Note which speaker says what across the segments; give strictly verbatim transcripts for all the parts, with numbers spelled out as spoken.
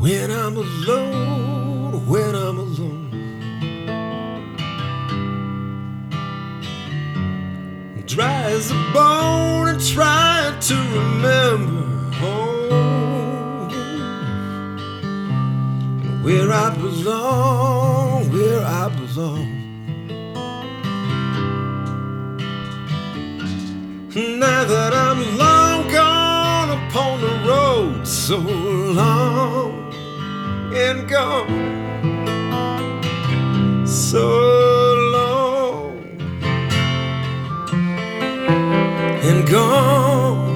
Speaker 1: When I'm alone, when I'm alone, dry as a bone and trying to remember home, where I belong, where I belong. Now that I'm long gone upon the road, so long and gone, so long and gone.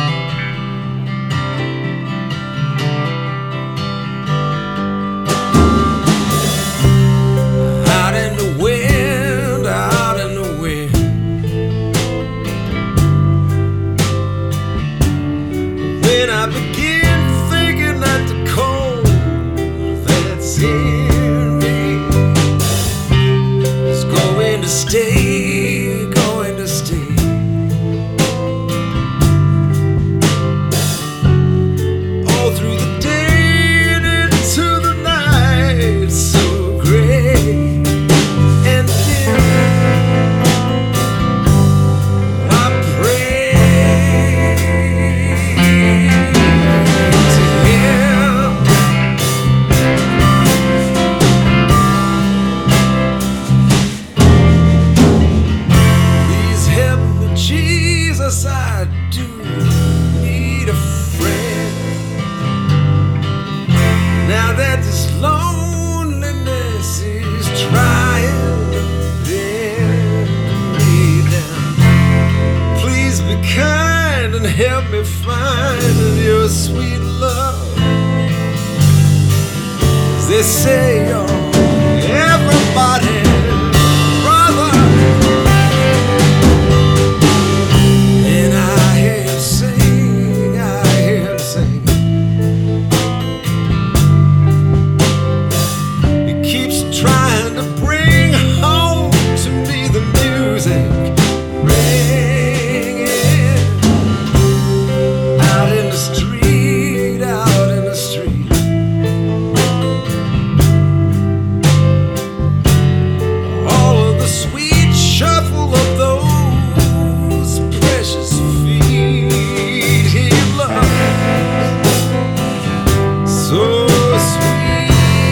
Speaker 1: Out in the wind, out in the wind, when I begin thinking that the cold that's in me is going to stay, going to stay. All through the day and into the night, so gray and dim, I pray to Him. Please help me, Jesus, I do need a friend. Now that this loneliness is trying to bend me down, please be kind and help me find your sweet love. 'Cause they say you're everybody's brother, and I hear him sing, I hear him sing. He keeps trying to bring home to me the music ringing out in the street, out in the street. All of the sweet shuffle of those precious feet He loves so sweet.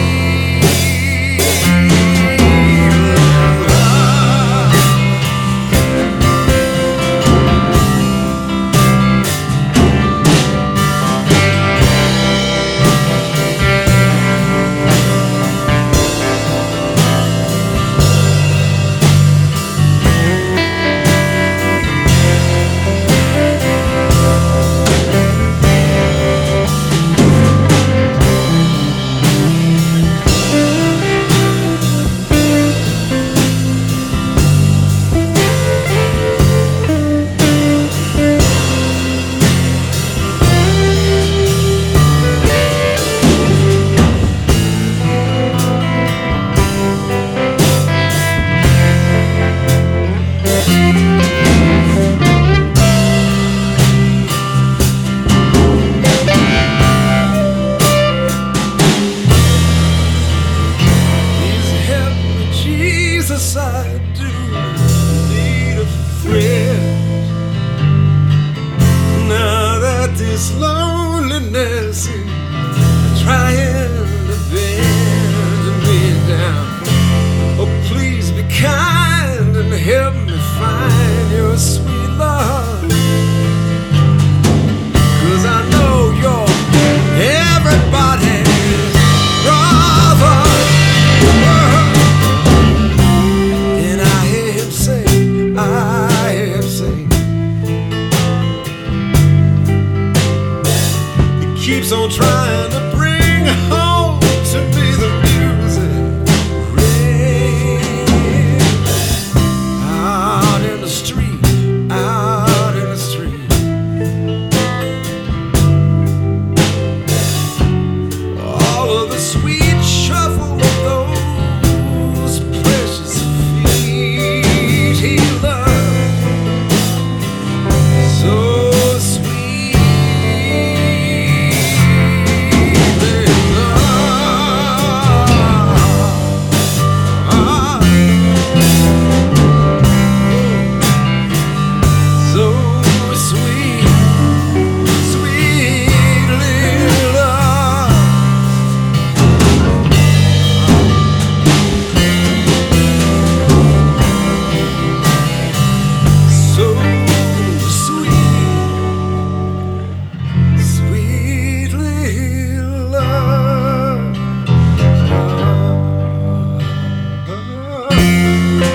Speaker 1: Please help me, Jesus, I do need a friend. Now that this loneliness is trying to bend me down, oh please be kind and help me find your sweet love. 'Cause I know you're everybody's brother, and I hear him say, I hear him say, he keeps on trying to bring home to me the music ringing out in the street, out in the street. All of the sweet shuffle of those precious feet He loves so sweet. They love love.